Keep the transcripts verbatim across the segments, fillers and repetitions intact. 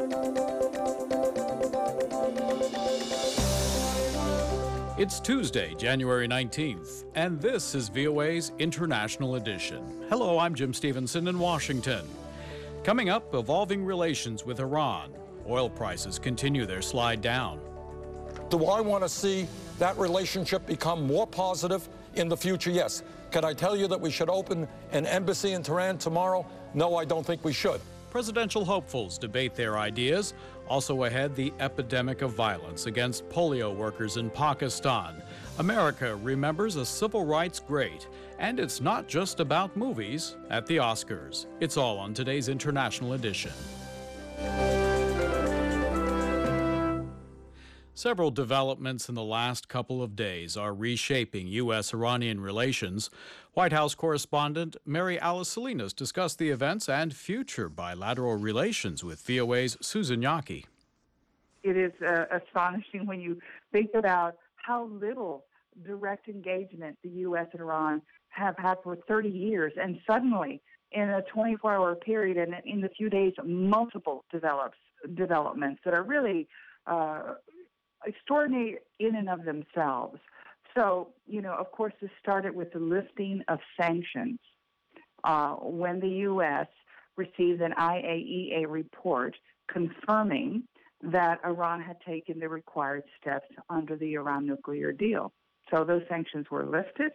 It's Tuesday, January nineteenth, and this is V O A's International Edition. Hello, I'm Jim Stevenson in Washington. Coming up, evolving relations with Iran. Oil prices continue their slide down. Do I want to see that relationship become more positive in the future? Yes. Can I tell you that we should open an embassy in Tehran tomorrow? No, I don't think we should. Presidential hopefuls debate their ideas. Also ahead, the epidemic of violence against polio workers in Pakistan. America remembers a civil rights great. And it's not just about movies at the Oscars. It's all on today's International Edition. Several developments in the last couple of days are reshaping U S Iranian relations. White House correspondent Mary Alice Salinas discussed the events and future bilateral relations with V O A's Susan Yockey. It is uh, astonishing when you think about how little direct engagement the U S and Iran have had for thirty years, and suddenly, in a twenty-four hour period and in a few days, multiple develops, developments that are really uh, extraordinary in and of themselves. So, you know, of course, this started with the lifting of sanctions uh, when the U S received an I A E A report confirming that Iran had taken the required steps under the Iran nuclear deal. So those sanctions were lifted.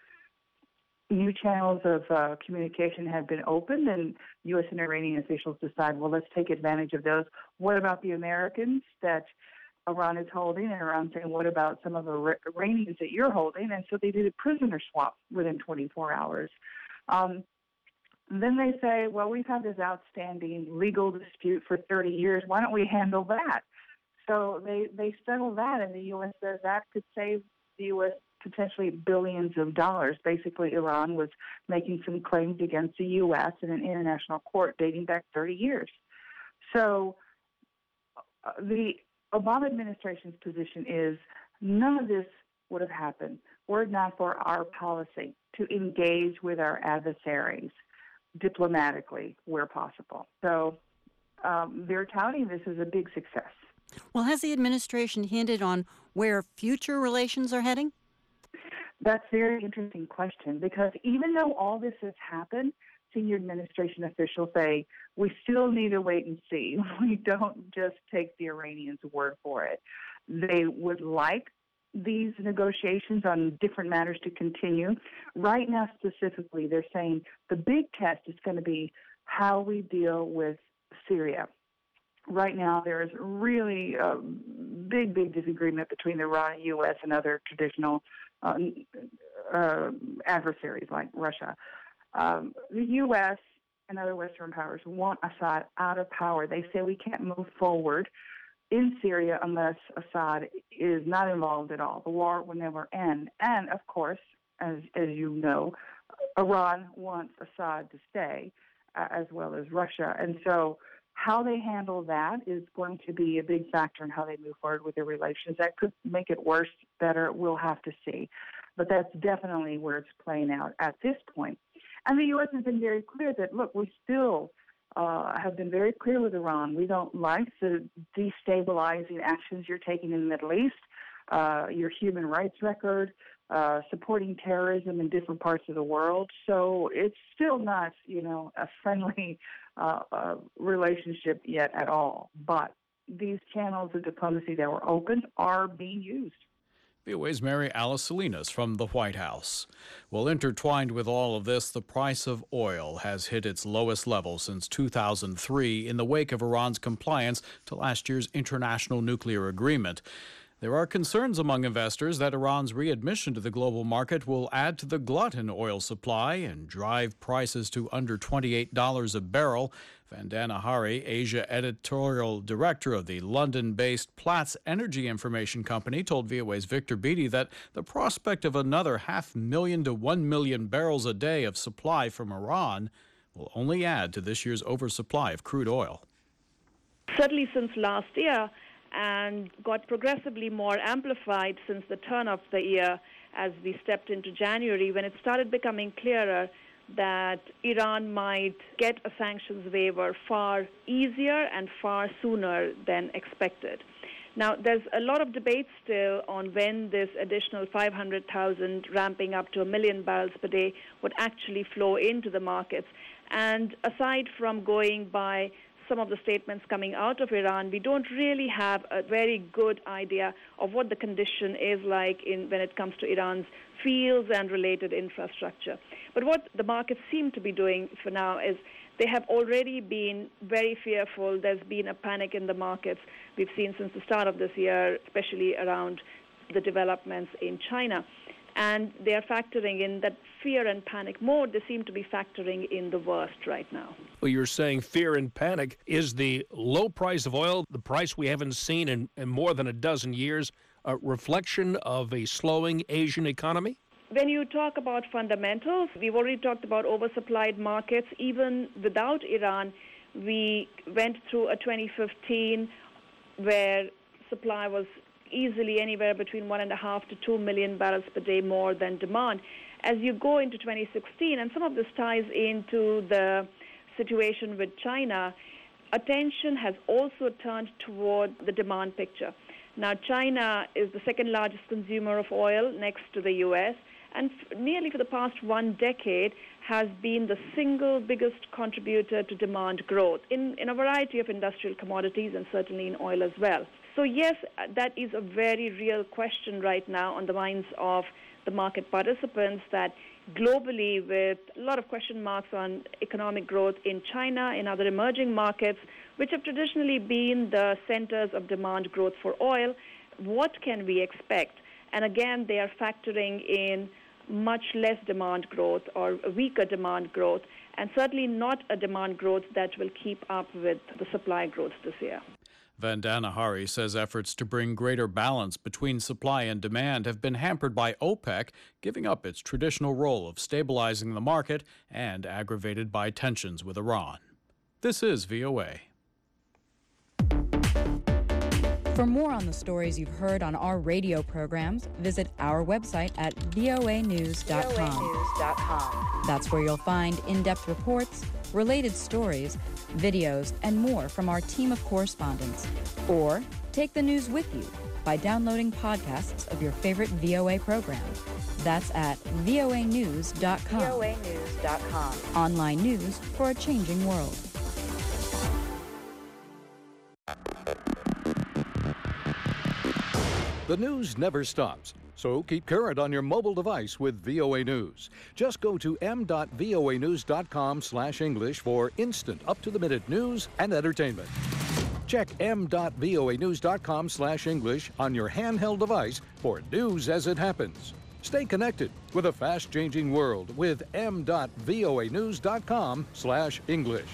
New channels of uh, communication had been opened, and U S and Iranian officials decided, well, let's take advantage of those. What about the Americans that Iran is holding? And Iran saying, what about some of the Iranians that you're holding? And so they did a prisoner swap within twenty-four hours. Um, then they say, well, we've had this outstanding legal dispute for thirty years. Why don't we handle that? So they, they settle that, and the U S says that could save the U S potentially billions of dollars. Basically, Iran was making some claims against the U S in an international court dating back thirty years. So uh, the Obama administration's position is none of this would have happened were it not for our policy to engage with our adversaries diplomatically where possible. So um, they're touting this as a big success. Well, has the administration hinted on where future relations are heading? That's a very interesting question, because even though all this has happened, senior administration officials say, we still need to wait and see. We don't just take the Iranians' word for it. They would like these negotiations on different matters to continue. Right now, specifically, they're saying the big test is going to be how we deal with Syria. Right now, there is really a big, big disagreement between Iran, U S, and other traditional uh, uh, adversaries like Russia. Um, the U S and other Western powers want Assad out of power. They say we can't move forward in Syria unless Assad is not involved at all. The war will never end. And, of course, as, as you know, Iran wants Assad to stay, uh, as well as Russia. And so how they handle that is going to be a big factor in how they move forward with their relations. That could make it worse, better. We'll have to see. But that's definitely where it's playing out at this point. And the U S has been very clear that, look, we still uh, have been very clear with Iran. We don't like the destabilizing actions you're taking in the Middle East, uh, your human rights record, uh, supporting terrorism in different parts of the world. So it's still not, you know, a friendly uh, uh, relationship yet at all. But these channels of diplomacy that were open are being used. V O A's Mary Alice Salinas from the White House. Well, intertwined with all of this, the price of oil has hit its lowest level since two thousand three in the wake of Iran's compliance to last year's international nuclear agreement. There are concerns among investors that Iran's readmission to the global market will add to the glut in oil supply and drive prices to under twenty-eight dollars a barrel. Vandana Hari, Asia editorial director of the London-based Platts Energy Information Company, told V O A's Victor Beatty that the prospect of another half million to one million barrels a day of supply from Iran will only add to this year's oversupply of crude oil. Certainly since last year, and got progressively more amplified since the turn of the year as we stepped into January, when it started becoming clearer that Iran might get a sanctions waiver far easier and far sooner than expected. Now, there's a lot of debate still on when this additional five hundred thousand ramping up to a million barrels per day would actually flow into the markets. And aside from going by some of the statements coming out of Iran, we don't really have a very good idea of what the condition is like in when it comes to Iran's fields and related infrastructure. But what the markets seem to be doing for now is they have already been very fearful. There's been a panic in the markets we've seen since the start of this year, especially around the developments in China. And they are factoring in that fear and panic more. They seem to be factoring in the worst right now. Well, you're saying fear and panic. Is the low price of oil, the price we haven't seen in, in more than a dozen years, a reflection of a slowing Asian economy? When you talk about fundamentals, we've already talked about oversupplied markets. Even without Iran, we went through a twenty fifteen where supply was easily anywhere between one and a half to two million barrels per day more than demand. As you go into twenty sixteen, and some of this ties into the situation with China, attention has also turned toward the demand picture. Now, China is the second largest consumer of oil next to the U S, and f- nearly for the past one decade has been the single biggest contributor to demand growth in, in a variety of industrial commodities and certainly in oil as well. So yes, that is a very real question right now on the minds of the market participants, that globally, with a lot of question marks on economic growth in China, in other emerging markets, which have traditionally been the centers of demand growth for oil, what can we expect? And again, they are factoring in much less demand growth or a weaker demand growth, and certainly not a demand growth that will keep up with the supply growth this year. Vandana Hari says efforts to bring greater balance between supply and demand have been hampered by OPEC giving up its traditional role of stabilizing the market and aggravated by tensions with Iran. This is V O A. For more on the stories you've heard on our radio programs, visit our website at voa news dot com. That's where you'll find in-depth reports, related stories, videos, and more from our team of correspondents. Or take the news with you by downloading podcasts of your favorite V O A program. That's at voa news dot com. voa news dot com. Online news for a changing world. The news never stops, so keep current on your mobile device with V O A News. Just go to m dot voa news dot com slash English for instant, up-to-the-minute news and entertainment. Check m dot voa news dot com slash English on your handheld device for news as it happens. Stay connected with a fast-changing world with m dot voa news dot com slash English.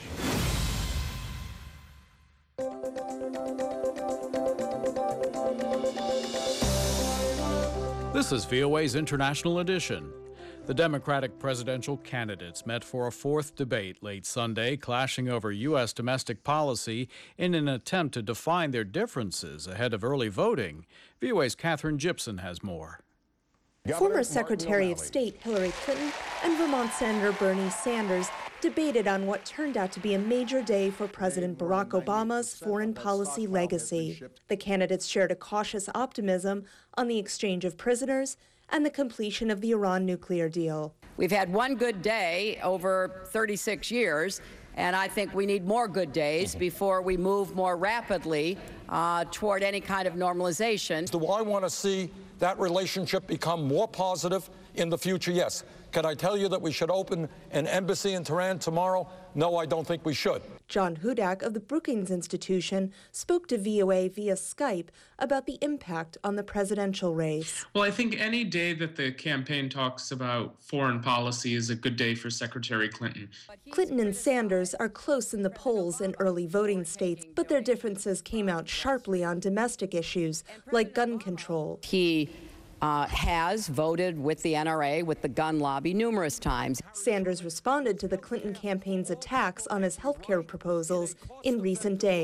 This is V O A's International Edition. The Democratic presidential candidates met for a fourth debate late Sunday, clashing over U S domestic policy in an attempt to define their differences ahead of early voting. V O A's Catherine Gibson has more. Former Secretary of State Hillary Clinton and Vermont Senator Bernie Sanders debated on what turned out to be a major day for President Barack Obama's foreign policy legacy. The candidates shared a cautious optimism on the exchange of prisoners and the completion of the Iran nuclear deal. We've had one good day over thirty-six years, and I think we need more good days before we move more rapidly uh, toward any kind of normalization. Do I want to see that relationship become more positive in the future? Yes. Can I tell you that we should open an embassy in Tehran tomorrow? No, I don't think we should. John Hudak of the Brookings Institution spoke to V O A via Skype about the impact on the presidential race. Well, I think any day that the campaign talks about foreign policy is a good day for Secretary Clinton. Clinton and Sanders are close in the polls in early voting states, but their differences came out sharply on domestic issues like gun control. He Uh, has voted with the N R A, with the gun lobby, numerous times. Sanders responded to the Clinton campaign's attacks on his health care proposals in recent days.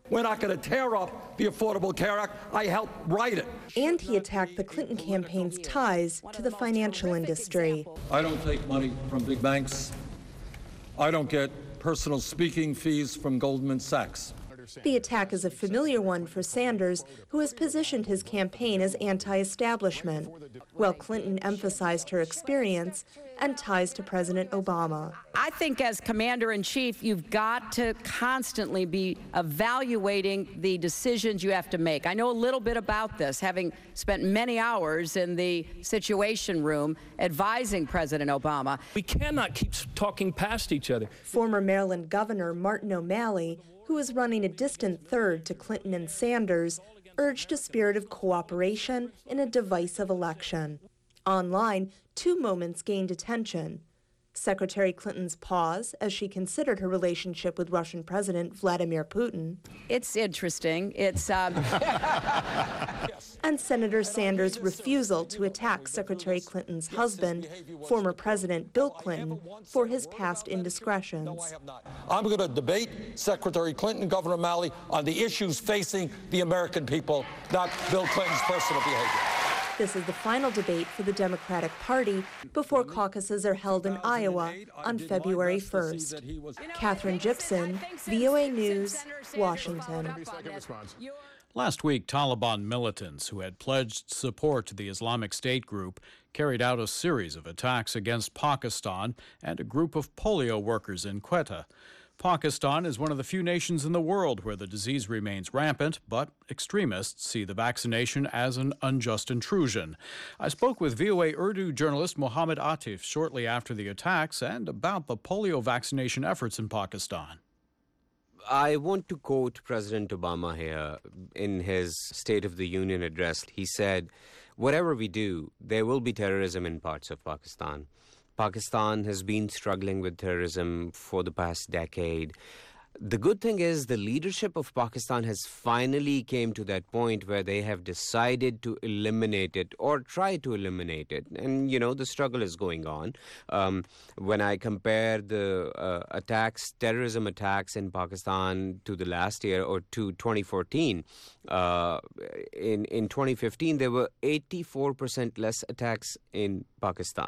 We're not going to tear up the Affordable Care Act. I helped write it. And he attacked the Clinton campaign's ties to the financial industry. I don't take money from big banks. I don't get personal speaking fees from Goldman Sachs. The attack is a familiar one for Sanders, who has positioned his campaign as anti-establishment, while Clinton emphasized her experience and ties to President Obama. I think as commander-in-chief, you've got to constantly be evaluating the decisions you have to make. I know a little bit about this, having spent many hours in the Situation Room advising President Obama. We cannot keep talking past each other. Former Maryland Governor Martin O'Malley, who is running a distant third to Clinton and Sanders, urged a spirit of cooperation in a divisive election. Online, two moments gained attention. Secretary Clinton's pause as she considered her relationship with Russian President Vladimir Putin. It's interesting. It's um... and Senator Sanders' refusal to attack Secretary Clinton's husband, former President Bill Clinton, for his past indiscretions. I'm going to debate Secretary Clinton, Governor O'Malley, on the issues facing the American people, not Bill Clinton's personal behavior. This is the final debate for the Democratic Party before caucuses are held in Iowa on February first. Katherine Gibson, V O A News, Washington. Last week, Taliban militants who had pledged support to the Islamic State group carried out a series of attacks against Pakistan and a group of polio workers in Quetta. Pakistan is one of the few nations in the world where the disease remains rampant, but extremists see the vaccination as an unjust intrusion. I spoke with V O A Urdu journalist Mohammed Atif shortly after the attacks and about the polio vaccination efforts in Pakistan. I want to quote President Obama here in his State of the Union address. He said, "Whatever we do, there will be terrorism in parts of Pakistan. Pakistan has been struggling with terrorism for the past decade. The good thing is the leadership of Pakistan has finally came to that point where they have decided to eliminate it or try to eliminate it. And, you know, the struggle is going on. Um, when I compare the uh, attacks, terrorism attacks in Pakistan to the last year or to twenty fourteen, uh, in, in twenty fifteen, there were eighty-four percent less attacks in Pakistan.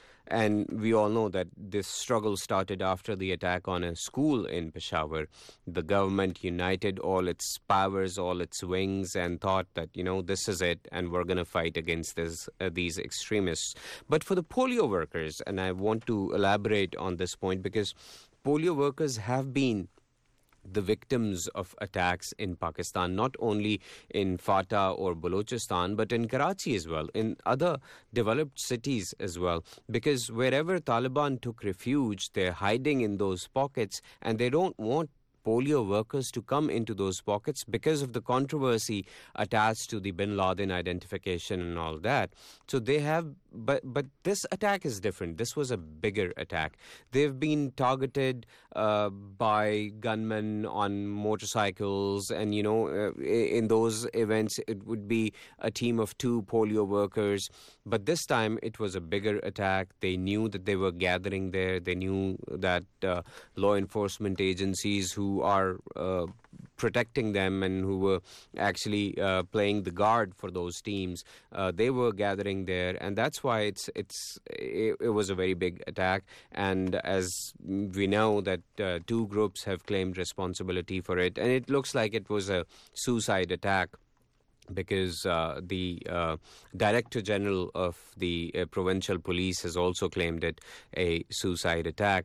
And we all know that this struggle started after the attack on a school in Peshawar. The government united all its powers, all its wings, and thought that, you know, this is it, and we're going to fight against this, uh, these extremists. But for the polio workers, and I want to elaborate on this point because polio workers have been the victims of attacks in Pakistan, not only in Fatah or Balochistan, but in Karachi as well, in other developed cities as well. Because wherever Taliban took refuge, they're hiding in those pockets, and they don't want polio workers to come into those pockets because of the controversy attached to the Bin Laden identification and all that. So they have, but but this attack is different. This was a bigger attack. They've been targeted uh, by gunmen on motorcycles, and you know, uh, in those events it would be a team of two polio workers. But this time it was a bigger attack. They knew that they were gathering there. They knew that uh, law enforcement agencies who are uh, protecting them and who were actually uh, playing the guard for those teams, uh, they were gathering there, and that's why it's it's it, it was a very big attack. And as we know that uh, two groups have claimed responsibility for it, and it looks like it was a suicide attack, because uh, the uh, Director General of the uh, Provincial Police has also claimed it a suicide attack.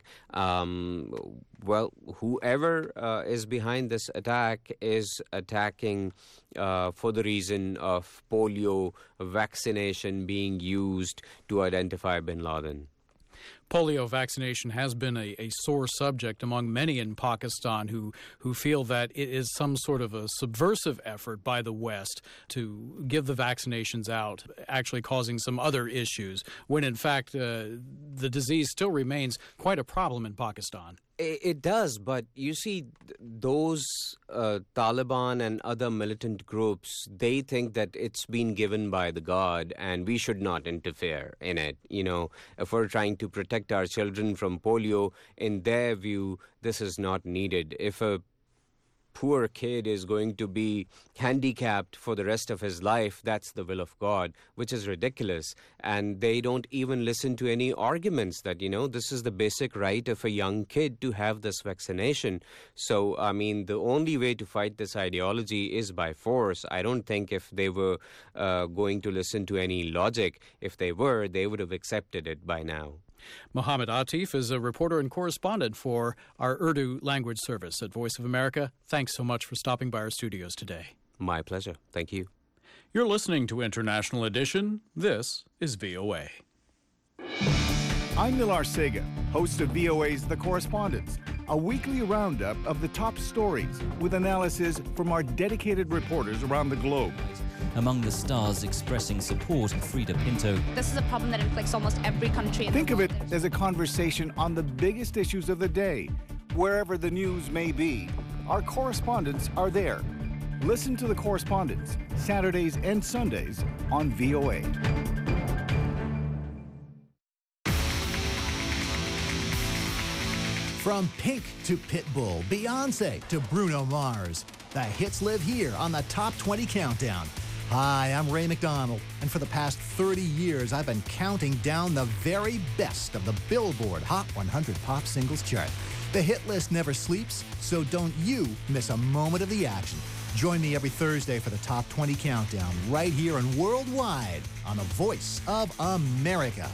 Um, well, whoever uh, is behind this attack is attacking uh, for the reason of polio vaccination being used to identify Bin Laden. Polio vaccination has been a, a sore subject among many in Pakistan who, who feel that it is some sort of a subversive effort by the West to give the vaccinations out, actually causing some other issues, when in fact uh, the disease still remains quite a problem in Pakistan. It does, but you see, those uh, Taliban and other militant groups, they think that it's been given by the God and we should not interfere in it. You know, if we're trying to protect our children from polio, in their view, this is not needed. If a poor kid is going to be handicapped for the rest of his life. That's the will of God, which is ridiculous. And they don't even listen to any arguments that, you know, this is the basic right of a young kid to have this vaccination. So, I mean, the only way to fight this ideology is by force. I don't think if they were uh, going to listen to any logic, if they were, they would have accepted it by now. Mohammed Atif is a reporter and correspondent for our Urdu language service at Voice of America. Thanks so much for stopping by our studios today. My pleasure. Thank you. You're listening to International Edition. This is V O A. I'm Nilar Sega, host of V O A's The Correspondents, a weekly roundup of the top stories with analysis from our dedicated reporters around the globe. Among the stars expressing support, Frida Pinto. This is a problem that inflicts almost every country in Think the world. of it as a conversation on the biggest issues of the day, wherever the news may be. Our correspondents are there. Listen to The Correspondents, Saturdays and Sundays on V O A. From Pink to Pitbull, Beyonce to Bruno Mars, the hits live here on the Top twenty Countdown. Hi, I'm Ray McDonald, and for the past thirty years, I've been counting down the very best of the Billboard Hot one hundred Pop Singles chart. The hit list never sleeps, so don't you miss a moment of the action. Join me every Thursday for the Top twenty Countdown, right here and worldwide on the Voice of America.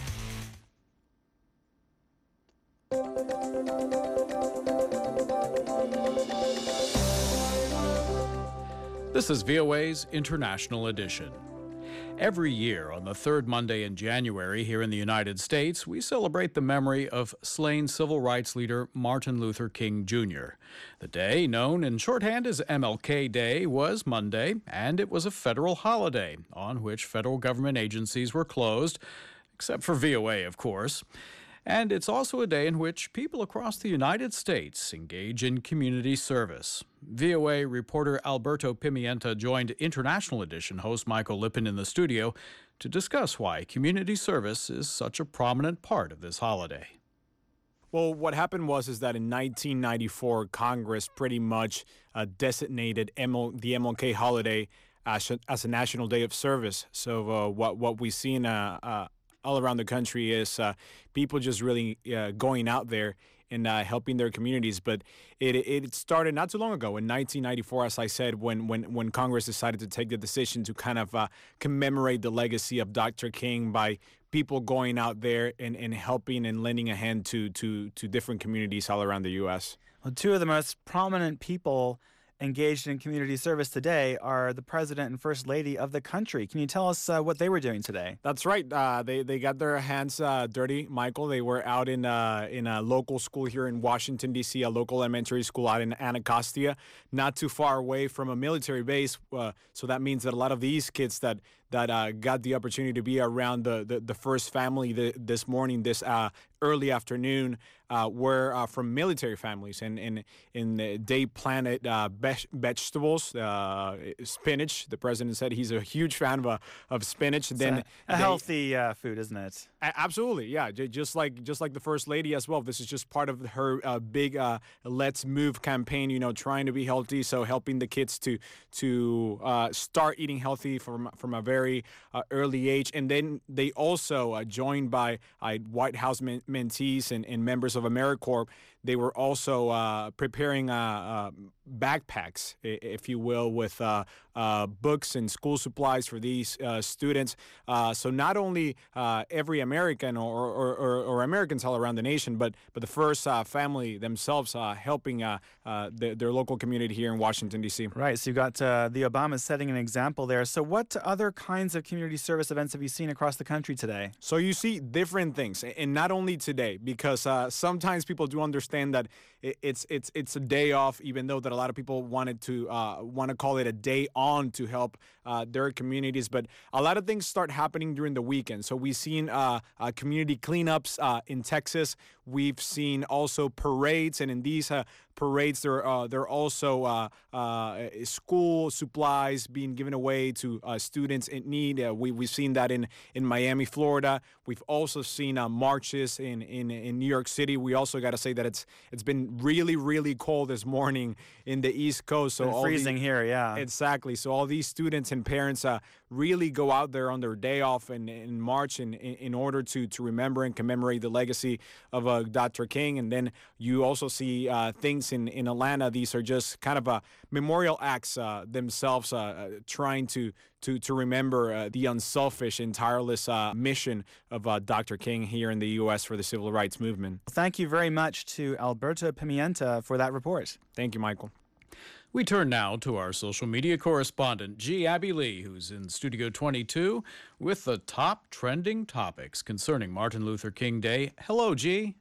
This is V O A's International Edition. Every year on the third Monday in January here in the United States, we celebrate the memory of slain civil rights leader Martin Luther King Junior The day, known in shorthand as M L K Day, was Monday, and it was a federal holiday on which federal government agencies were closed, except for V O A, of course. And it's also a day in which people across the United States engage in community service. V O A reporter Alberto Pimienta joined International Edition host Michael Lippin in the studio to discuss why community service is such a prominent part of this holiday. Well, what happened was is that in nineteen ninety-four, Congress pretty much uh, designated M L, the M L K holiday as a, as a national day of service. So uh, what what we've seen uh, uh, all around the country is uh, people just really uh, going out there and uh, helping their communities. But it it started not too long ago in nineteen ninety-four, as I said, when when when Congress decided to take the decision to kind of uh, commemorate the legacy of Doctor King by people going out there and, and helping and lending a hand to to to different communities all around the U S. Well, two of the most prominent people engaged in community service today are the president and first lady of the country. Can you tell us uh, what they were doing today? That's right. Uh, they they got their hands uh, dirty, Michael. They were out in uh, in a local school here in Washington, D C, a local elementary school out in Anacostia, not too far away from a military base. Uh, so that means that a lot of these kids that that uh, got the opportunity to be around the the, the first family the, this morning, this uh, early afternoon, uh, were uh, from military families, and and and they planted uh, be- vegetables, uh, spinach. The president said he's a huge fan of uh, of spinach. It's then a, a they, healthy uh, food, isn't it? Absolutely, yeah. J- just like just like the first lady as well. This is just part of her uh, big uh, "Let's Move" campaign. You know, trying to be healthy, so helping the kids to to uh, start eating healthy from from a very uh, early age. And then they also uh, joined by uh, White House men- mentees and, and members of AmeriCorps. They were also uh, preparing uh, uh, backpacks, if you will, with uh, uh, books and school supplies for these uh, students. Uh, so not only uh, every American or, or, or, or Americans all around the nation, but but the first uh, family themselves uh, helping uh, uh, the, their local community here in Washington, D C. Right. So you got uh, the Obamas setting an example there. So what other kinds of community service events have you seen across the country today? So you see different things, and not only today, because uh, sometimes people do understand that it's it's it's a day off, even though that a lot of people wanted to uh, want to call it a day on to help uh, their communities. But a lot of things start happening during the weekend. So we've seen uh, uh, community cleanups uh, in Texas. We've seen also parades, and in these uh, parades. There, uh, there are also uh, uh, school supplies being given away to uh, students in need. Uh, we, we've seen that in, in Miami, Florida. We've also seen uh, marches in, in, in New York City. We also got to say that it's it's been really, really cold this morning in the East Coast. So all freezing the, here, yeah. Exactly. So all these students and parents uh, really go out there on their day off and, and march in, in, in order to, to remember and commemorate the legacy of uh, Doctor King. And then you also see uh, things in, in Atlanta. These are just kind of uh, memorial acts uh, themselves, uh, trying to to to remember uh, the unselfish and tireless uh, mission of uh, Doctor King here in the U S for the civil rights movement. Thank you very much to Alberto Pimienta for that report. Thank you, Michael. We turn now to our social media correspondent, G. Abby Lee, who's in Studio twenty-two with the top trending topics concerning Martin Luther King Day. Hello, G.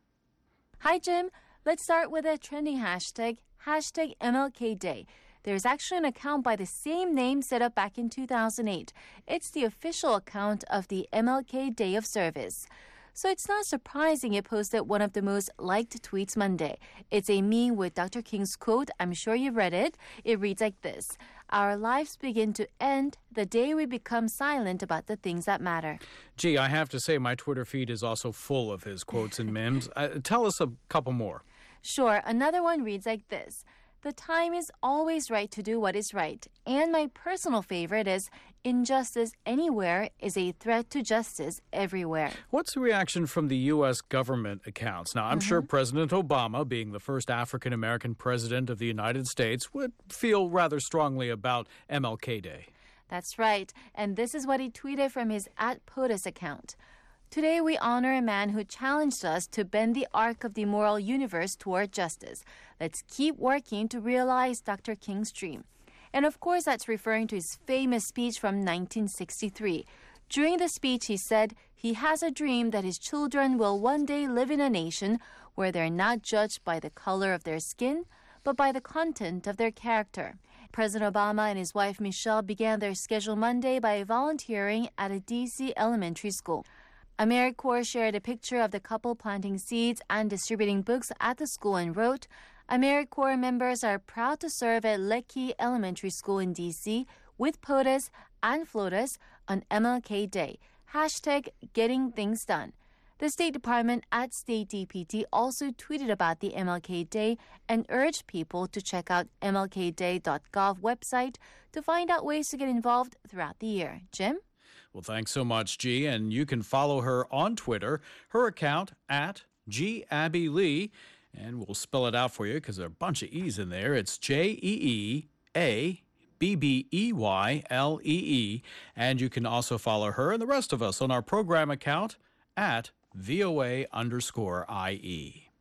Hi, Jim. Let's start with a trending hashtag, hashtag M L K Day. There's actually an account by the same name set up back in two thousand eight. It's the official account of the M L K Day of Service. So it's not surprising it posted one of the most liked tweets Monday. It's a meme with Doctor King's quote. I'm sure you've read it. It reads like this: "Our lives begin to end the day we become silent about the things that matter." Gee, I have to say my Twitter feed is also full of his quotes and memes. Uh, tell us a couple more. Sure. Another one reads like this: "The time is always right to do what is right." And my personal favorite is, "Injustice anywhere is a threat to justice everywhere." What's the reaction from the U S government accounts? Now, I'm mm-hmm. sure President Obama, being the first African-American president of the United States, would feel rather strongly about M L K Day. That's right. And this is what he tweeted from his at POTUS account. "Today we honor a man who challenged us to bend the arc of the moral universe toward justice. Let's keep working to realize Doctor King's dream." And of course, that's referring to his famous speech from nineteen sixty-three. During the speech, he said he has a dream that his children will one day live in a nation where they're not judged by the color of their skin, but by the content of their character. President Obama and his wife Michelle began their schedule Monday by volunteering at a D C elementary school. AmeriCorps shared a picture of the couple planting seeds and distributing books at the school and wrote, "AmeriCorps members are proud to serve at Leckie Elementary School in D C with POTUS and FLOTUS on M L K Day. Hashtag getting things done." The State Department at State D P T also tweeted about the M L K Day and urged people to check out M L K day dot gov website to find out ways to get involved throughout the year. Jim? Well, thanks so much, G. And you can follow her on Twitter, her account at G Abby Lee. And we'll spell it out for you because there are a bunch of E's in there. It's J E E A B B E Y L E E. And you can also follow her and the rest of us on our program account at V O A underscore I E.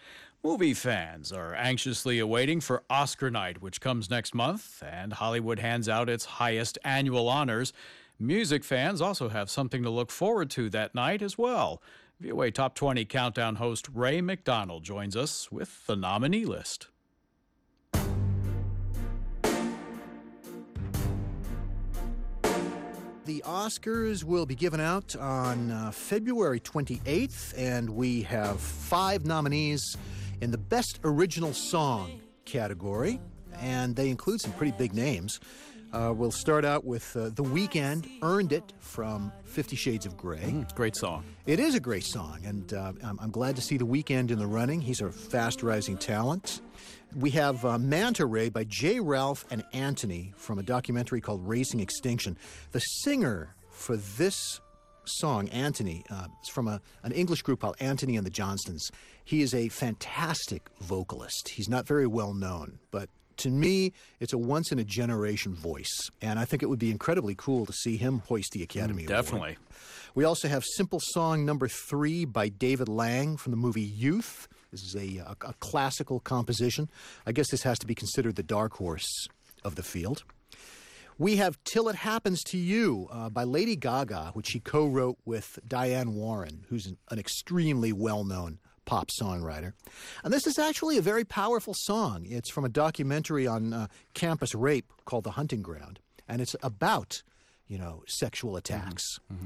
Movie fans are anxiously awaiting for Oscar night, which comes next month, and Hollywood hands out its highest annual honors. Music fans also have something to look forward to that night as well. V O A Top twenty Countdown host Ray McDonald joins us with the nominee list. The Oscars will be given out on uh, February twenty-eighth, and we have five nominees in the Best Original Song category, and they include some pretty big names. Uh, we'll start out with uh, The Weeknd, Earned It from Fifty Shades of Grey. Mm, great song. It is a great song, and uh, I'm, I'm glad to see The Weeknd in the running. He's a fast-rising talent. We have uh, Manta Ray by J. Ralph and Anthony from a documentary called Racing Extinction. The singer for this song, Anthony, uh, is from a, an English group called Anthony and the Johnstons. He is a fantastic vocalist. He's not very well known, but to me, it's a once-in-a-generation voice, and I think it would be incredibly cool to see him hoist the Academy mm, definitely. Award. We also have Simple Song number three by David Lang from the movie Youth. This is a, a, a classical composition. I guess this has to be considered the dark horse of the field. We have Till It Happens to You uh, by Lady Gaga, which she co-wrote with Diane Warren, who's an, an extremely well-known pop songwriter. And this is actually a very powerful song. It's from a documentary on uh, campus rape called The Hunting Ground. And it's about, you know, sexual attacks. Mm-hmm.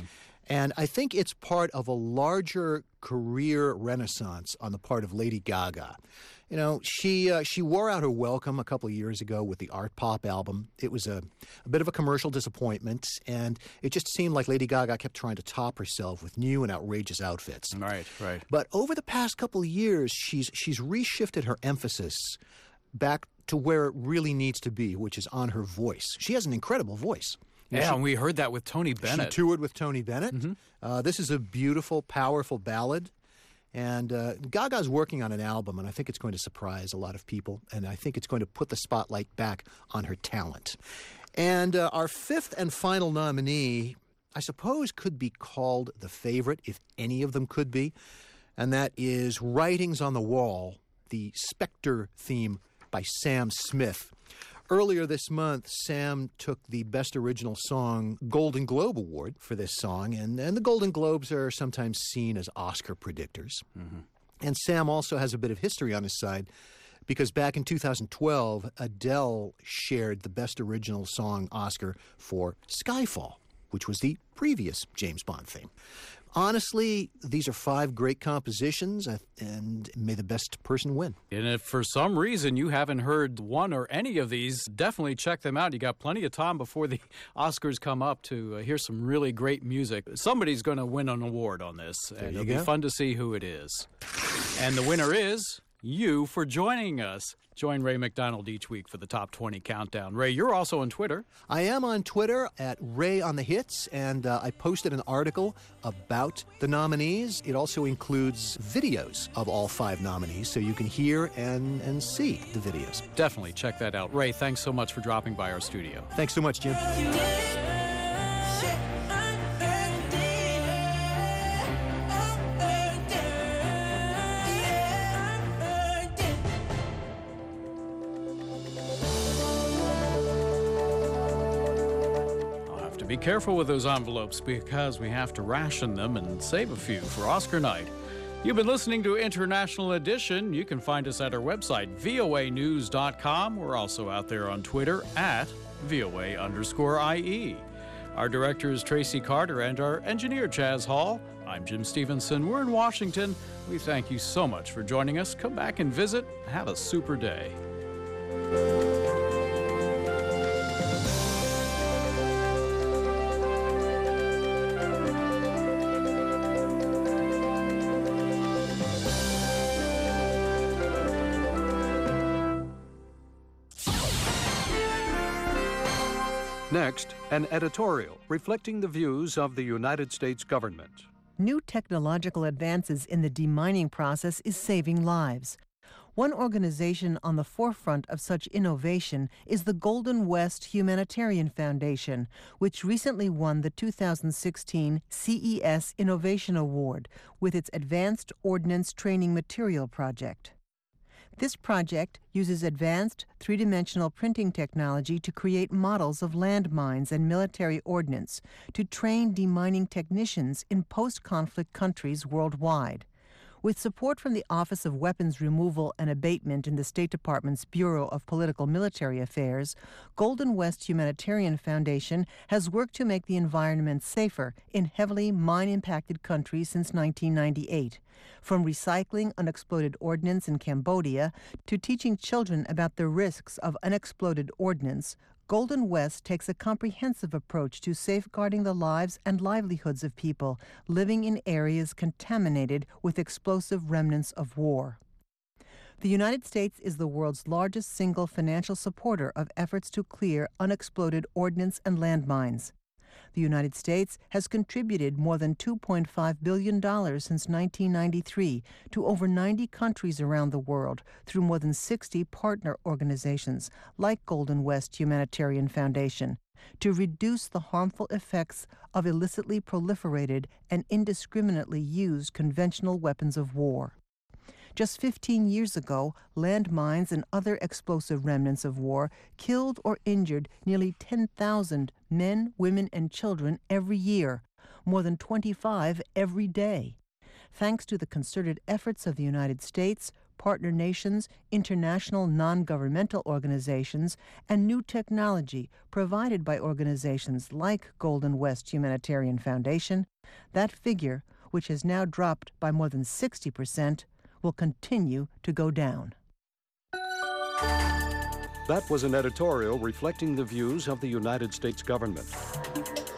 And I think it's part of a larger career renaissance on the part of Lady Gaga. You know, she uh, she wore out her welcome a couple of years ago with the Art Pop album. It was a, a bit of a commercial disappointment, and it just seemed like Lady Gaga kept trying to top herself with new and outrageous outfits. Right, right. But over the past couple of years, she's she's reshifted her emphasis back to where it really needs to be, which is on her voice. She has an incredible voice. You know, Yeah, she- and we heard that with Tony Bennett. She toured with Tony Bennett. Uh, this is a beautiful, powerful ballad. And uh, Gaga's working on an album, and I think it's going to surprise a lot of people. And I think it's going to put the spotlight back on her talent. And uh, our fifth and final nominee, I suppose, could be called the favorite, if any of them could be. And that is Writings on the Wall, the Spectre theme by Sam Smith. Earlier this month, Sam took the Best Original Song Golden Globe Award for this song, and, and the Golden Globes are sometimes seen as Oscar predictors. Mm-hmm. And Sam also has a bit of history on his side, because back in two thousand twelve, Adele shared the Best Original Song Oscar for Skyfall, which was the previous James Bond theme. Honestly, these are five great compositions, and may the best person win. And if for some reason you haven't heard one or any of these, definitely check them out. You got plenty of time before the Oscars come up to uh, hear some really great music. Somebody's going to win an award on this, There and you it'll go. be fun to see who it is. And the winner is you for joining us. Join Ray McDonald each week for the Top twenty Countdown. Ray, you're also on Twitter. I am on Twitter at Ray on the Hits, and uh, I posted an article about the nominees. It also includes videos of all five nominees, so you can hear and, and see the videos. Definitely check that out. Ray, thanks so much for dropping by our studio. Thanks so much, Jim. Be careful with those envelopes because we have to ration them and save a few for Oscar night. You've been listening to International Edition. You can find us at our website, V O A news dot com. We're also out there on Twitter at V O A underscore I E. Our director is Tracy Carter and our engineer, Chaz Hall. I'm Jim Stevenson. We're in Washington. We thank you so much for joining us. Come back and visit. Have a super day. Next, an editorial reflecting the views of the United States government. New technological advances in the demining process is saving lives. One organization on the forefront of such innovation is the Golden West Humanitarian Foundation, which recently won the two thousand sixteen C E S Innovation Award with its Advanced Ordnance Training Material project. This project uses advanced three-dimensional printing technology to create models of landmines and military ordnance to train demining technicians in post-conflict countries worldwide. With support from the Office of Weapons Removal and Abatement in the State Department's Bureau of Political Military Affairs, Golden West Humanitarian Foundation has worked to make the environment safer in heavily mine-impacted countries since nineteen ninety-eight. From recycling unexploded ordnance in Cambodia to teaching children about the risks of unexploded ordnance, Golden West takes a comprehensive approach to safeguarding the lives and livelihoods of people living in areas contaminated with explosive remnants of war. The United States is the world's largest single financial supporter of efforts to clear unexploded ordnance and landmines. The United States has contributed more than two point five billion dollars since nineteen ninety-three to over ninety countries around the world through more than sixty partner organizations like Golden West Humanitarian Foundation to reduce the harmful effects of illicitly proliferated and indiscriminately used conventional weapons of war. Just fifteen years ago, landmines and other explosive remnants of war killed or injured nearly ten thousand men, women, and children every year, more than twenty-five every day. Thanks to the concerted efforts of the United States, partner nations, international non-governmental organizations, and new technology provided by organizations like Golden West Humanitarian Foundation, that figure, which has now dropped by more than sixty percent, will continue to go down. That was an editorial reflecting the views of the United States government.